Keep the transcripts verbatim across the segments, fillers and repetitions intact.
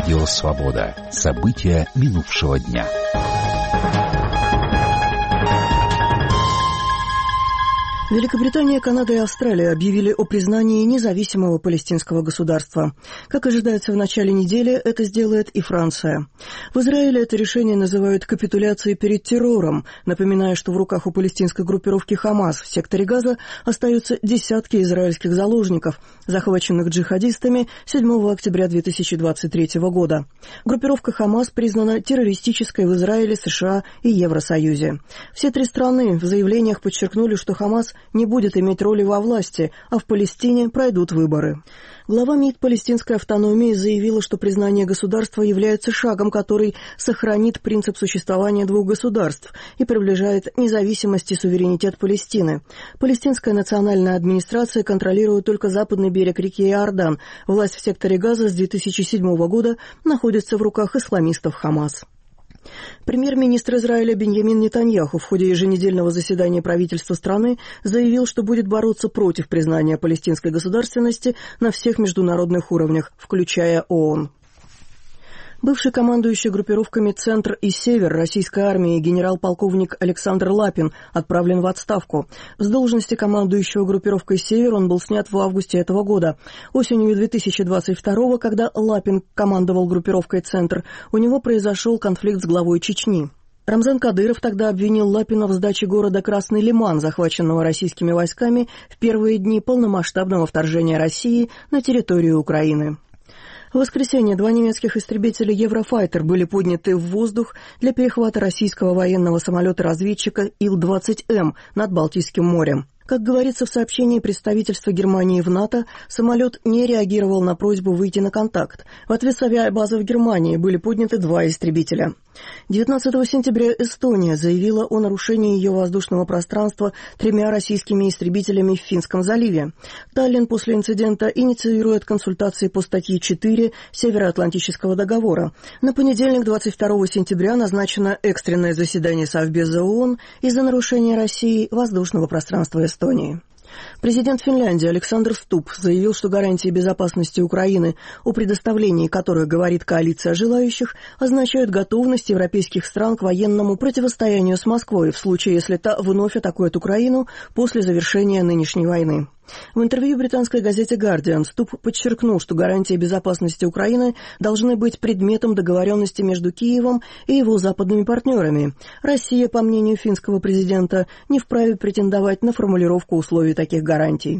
Радио «Свобода». События минувшего дня. Великобритания, Канада и Австралия объявили о признании независимого палестинского государства. Как ожидается, в начале недели это сделает и Франция. В Израиле это решение называют капитуляцией перед террором, напоминая, что в руках у палестинской группировки «Хамас» в секторе Газа остаются десятки израильских заложников, захваченных джихадистами седьмого октября две тысячи двадцать третьего года. Группировка «Хамас» признана террористической в Израиле, США и Евросоюзе. Все три страны в заявлениях подчеркнули, что «Хамас» не будет иметь роли во власти, а в Палестине пройдут выборы. Глава МИД палестинской автономии заявила, что признание государства является шагом, который сохранит принцип существования двух государств и приближает независимость и суверенитет Палестины. Палестинская национальная администрация контролирует только западный берег реки Иордан. Власть в секторе Газа с две тысячи седьмого года находится в руках исламистов Хамас. Премьер-министр Израиля Биньямин Нетаньяху в ходе еженедельного заседания правительства страны заявил, что будет бороться против признания палестинской государственности на всех международных уровнях, включая ООН. Бывший командующий группировками «Центр» и «Север» российской армии генерал-полковник Александр Лапин отправлен в отставку. С должности командующего группировкой «Север» он был снят в августе этого года. Осенью две тысячи двадцать второго, когда Лапин командовал группировкой «Центр», у него произошел конфликт с главой Чечни. Рамзан Кадыров тогда обвинил Лапина в сдаче города Красный Лиман, захваченного российскими войсками в первые дни полномасштабного вторжения России на территорию Украины. В воскресенье два немецких истребителя «Еврофайтер» были подняты в воздух для перехвата российского военного самолета-разведчика Ил двадцать Эм над Балтийским морем. Как говорится в сообщении представительства Германии в НАТО, самолет не реагировал на просьбу выйти на контакт. В ответ с авиабазы в Германии были подняты два истребителя. девятнадцатого сентября Эстония заявила о нарушении ее воздушного пространства тремя российскими истребителями в Финском заливе. Таллин после инцидента инициирует консультации по статье четыре Североатлантического договора. На понедельник, двадцать второго сентября, назначено экстренное заседание Совбеза ООН из-за нарушения России воздушного пространства Эстонии. Эстонии. Президент Финляндии Александр Стуб заявил, что гарантии безопасности Украины, о предоставлении которых говорит коалиция желающих, означают готовность европейских стран к военному противостоянию с Москвой в случае, если та вновь атакует Украину после завершения нынешней войны. В интервью британской газете «Гардиан» Стуб подчеркнул, что гарантии безопасности Украины должны быть предметом договоренности между Киевом и его западными партнерами. Россия, по мнению финского президента, не вправе претендовать на формулировку условий таких гарантий.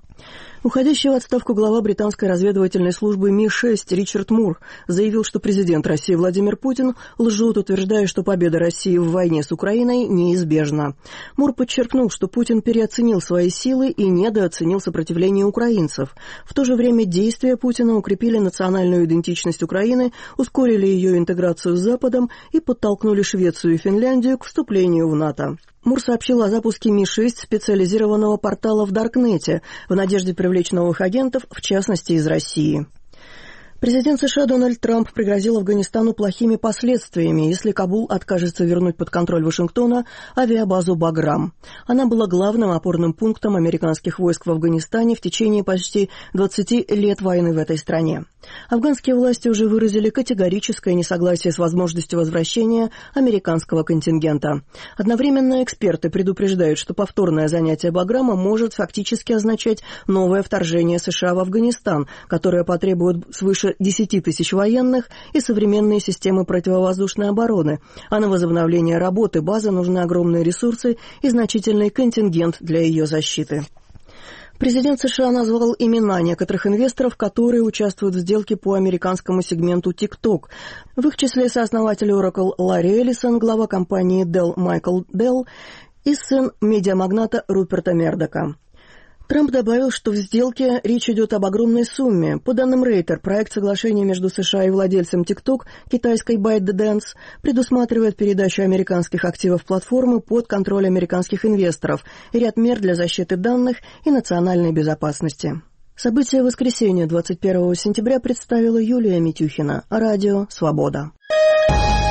Уходящий в отставку глава британской разведывательной службы Ми шесть Ричард Мур заявил, что президент России Владимир Путин лжет, утверждая, что победа России в войне с Украиной неизбежна. Мур подчеркнул, что Путин переоценил свои силы и недооценил сопротивление украинцев. В то же время действия Путина укрепили национальную идентичность Украины, ускорили ее интеграцию с Западом и подтолкнули Швецию и Финляндию к вступлению в НАТО. Мур сообщил о запуске Ми шесть специализированного портала в Даркнете в надежде привлечь новых агентов, в частности из России. Президент США Дональд Трамп пригрозил Афганистану плохими последствиями, если Кабул откажется вернуть под контроль Вашингтона авиабазу «Баграм». Она была главным опорным пунктом американских войск в Афганистане в течение почти двадцати лет войны в этой стране. Афганские власти уже выразили категорическое несогласие с возможностью возвращения американского контингента. Одновременно эксперты предупреждают, что повторное занятие «Баграма» может фактически означать новое вторжение США в Афганистан, которое потребует свыше десяти тысяч военных и современные системы противовоздушной обороны, а на возобновление работы базы нужны огромные ресурсы и значительный контингент для ее защиты. Президент США назвал имена некоторых инвесторов, которые участвуют в сделке по американскому сегменту TikTok. В их числе сооснователь Oracle Ларри Эллисон, глава компании Dell Майкл Делл и сын медиамагната Руперта Мердока. Трамп добавил, что в сделке речь идет об огромной сумме. По данным Рейтер, проект соглашения между США и владельцем TikTok, китайской ByteDance, предусматривает передачу американских активов платформы под контроль американских инвесторов и ряд мер для защиты данных и национальной безопасности. События воскресенья двадцать первого сентября представила Юлия Митюхина. Радио «Свобода».